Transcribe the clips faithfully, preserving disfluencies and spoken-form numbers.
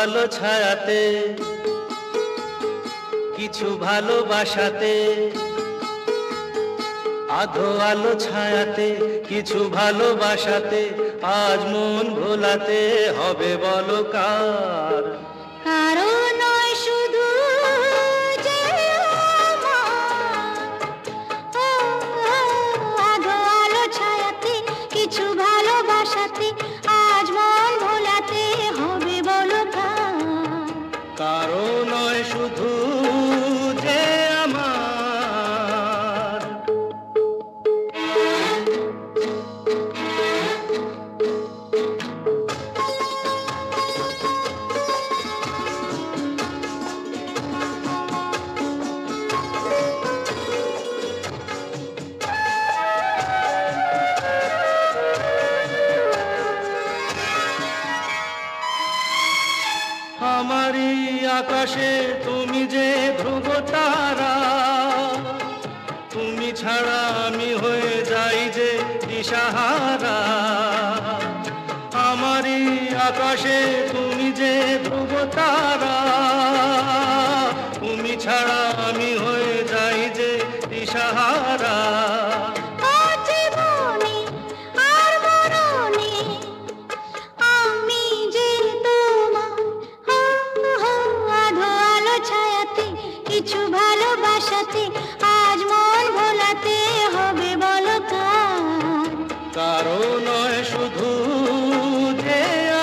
আলো ছায়াতে কিছু ভালোবাসাতে, আধো আলো ছায়াতে কিছু ভালোবাসাতে, আজ মন ভোলাতে হবে বলো কার? কারো নয় শুধু যে আধো আলো ছায়াতে কিছু ভালোবাসাতে, আজ মন ভোলাতে হবে বলো কার? কারো নয় শুধু যে আমার। আমারই আকাশে তুমি যে ধ্রুব তারা, তুমি ছাড়া আমি হয়ে যাই যে দিশাহারা। আমারই আকাশে তুমি যে ধ্রুব তারা, তুমি ছাড়া আমি হয়ে যাই যে দিশাহারা। কিছু ভালোবাসাতে আজ মন ভোলাতে হবে বলো কার? কারো নয় শুধু যে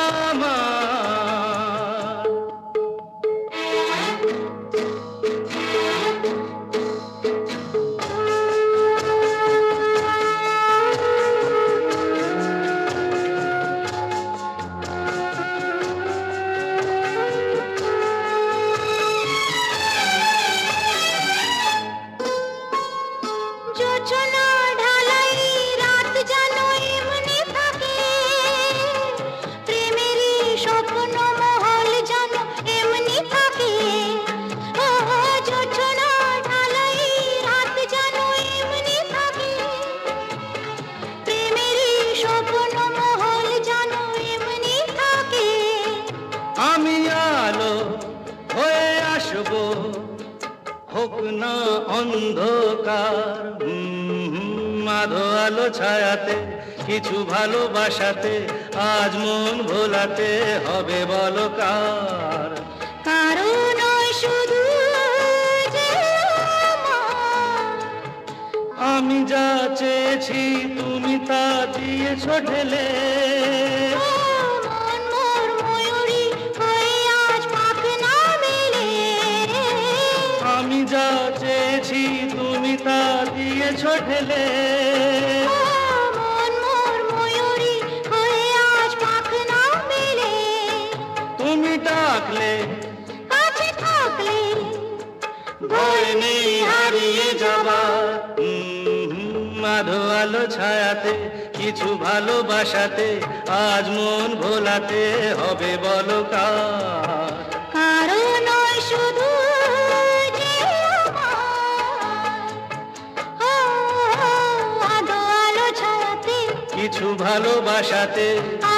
আমার। যোচনা ঢালাই রাত যেন এমনি থাকে, প্রেমেরই স্বপ্ন মহল যেন এমনি থাকে। ও যোচনা ঢালাই রাত যেন এমনি থাকে, প্রেমেরই স্বপ্ন মহল যেন এমনি থাকে। আমি আলো হয়ে আসবো, হোক না অন্ধকার। আধো আলো ছায়াতে কিছু ভালোবাসাতে, আজ মন ভোলাতে হবে বলো কার? কারো নয় শুধু যে আমার। আমি যা চেয়েছি তুমি তা দিয়েছো ঢেলে, মন মোর ময়ূরী হয়ে আজ পাখ না মেলে। আমি যা চেয়েছি তুমি তা দিয়েছো ঢেলে। মন মোর ময়ূরী হয়ে আজ পাখ না মেলে। তুমি ডাকলে কাছে থাকলে ভয় নেই হারিয়ে যাবার। আধো আলো ছায়াতে কিছু ভালোবাসাতে, আজ মন ভোলাতে হবে বলো কার? কারো নয় শুধু যে আমার। আধো আলো ছায়াতে কিছু ভালোবাসাতে